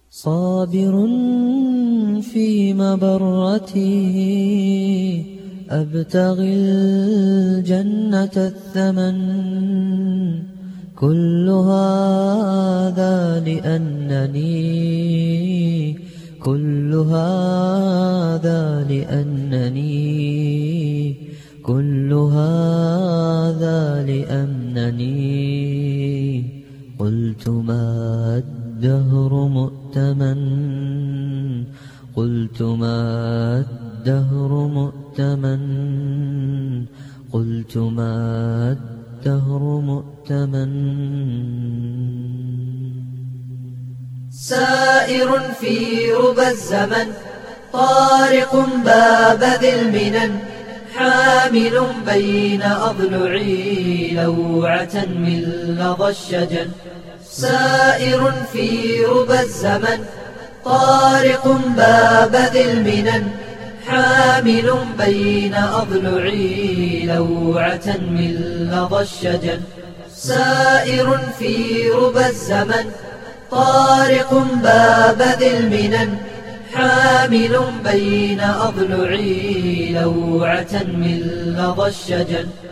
صابر في مبرتي أبتغي الجنة الثمن، كل هذا لأنني كل هذا لأنني قلت ما الدهر مؤتمن، قلت ما الدهر مؤتمن، قلت ما الدهر مؤتمن. سائر في ربى الزمن طارق باب ذي المنن، حامل بين أضلعي لوعة من لظى الشجن. سائر في ربى الزمن طارق باب ذي المنن، حامل بين أضلعي لوعة من لظى الشجن. سائر في ربى الزمن طارق باب ذي المنن، حامل بين أضلعي لوعة من لظى الشجن.